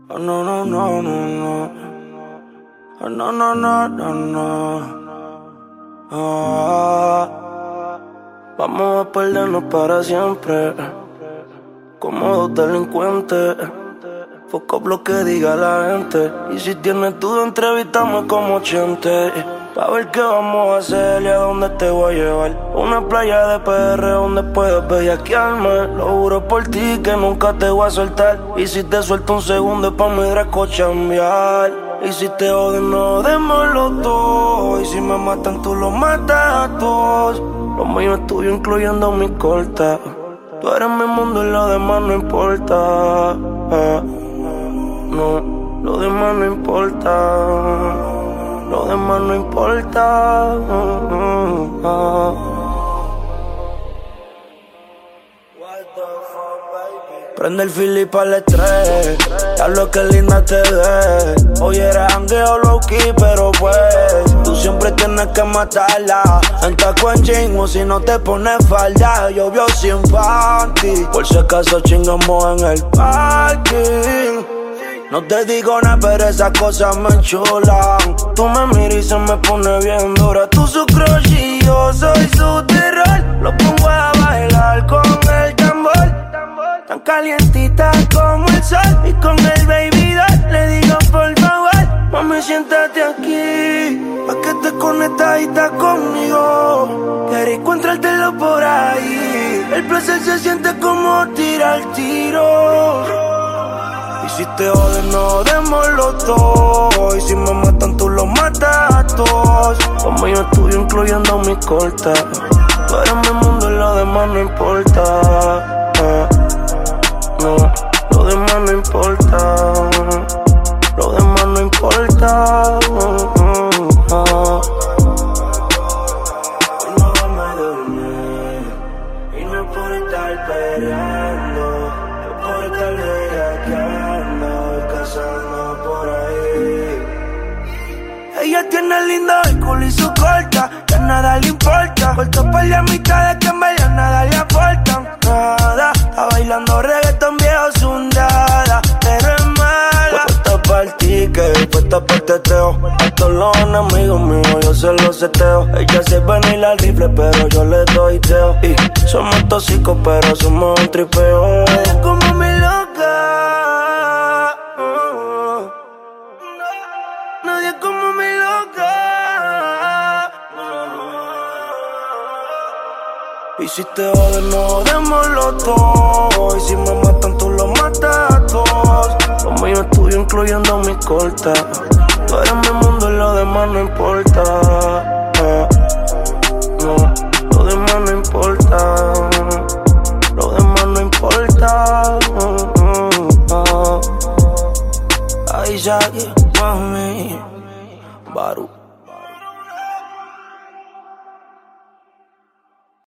Oh, no, no, no, no, no. Oh, no, no, no, no, no. Ah, vamos a perdernos para siempre, como dos delincuentes. Foco lo que diga la gente. Y si tienes duda, entrevistame como Chente, pa' ver qué vamos a hacer y a dónde te voy a llevar. Una playa de PR donde puedes bellaquearme. Lo juro por ti que nunca te voy a soltar. Y si te suelto un segundo es pa' mi Draco chambear. Y si te odio no demos los dos. Y si me matan tú los matas a todos. Lo mío es tuyo incluyendo mi corta. Tú eres mi mundo y lo demás no importa. No, lo demás no importa. Lo demás no importa. Prende el fili para el estrés. Hablo que linda te ves. Hoy era jangueo low-key, pero pues tú siempre tienes que matarla. En taco en jean o si no te pones falda. Llovió sin panty. Por si acaso chingamos en el parking. No te digo nada, pero esas cosas me enchulan. Tú me miras y se me pone bien dura. Tú su crush y yo soy su terror. Lo pongo a bailar con el tambor. Tan calientita como el sol. Y con el baby doll le digo por favor, mami siéntate aquí, pa' que te conectadita conmigo. Quiero encontrártelo por ahí. El placer se siente como tirar tiro. Y si te joden no demos los dos. Y si me matan tú los matas a todos. Lo mío es tuyo incluyendo mi corta. Tú eres mi mundo y lo demás no importa. No, lo demás no importa. Lo demás no importa. No me dormí. Y no por estar peleando, es por estar bellaqueando y casando por ahí. Ella tiene lindo el culo y su corta, que a nada le importa. Corto por la mitad de que en verdad nada le aportan. Nada, está bailando reggaetón viejo sundada, pero es mala. Puesta para ti, que puesta para el teteo. A todos los enemigos míos yo se los seteo. Ella se venir al rifle, pero yo le doy teo. Y somos tóxicos, pero somos un tripeo. Ella como mi loca. Nadie como mi loca. Y si te joden no demos los dos. Y si me matan tú los matas a todos. Lo mío es tuyo incluyendo mi corta. Tú eres mi mundo y lo demás no importa. No, lo demás no importa. Lo demás no importa. Ay, Jackie, mami, Baru.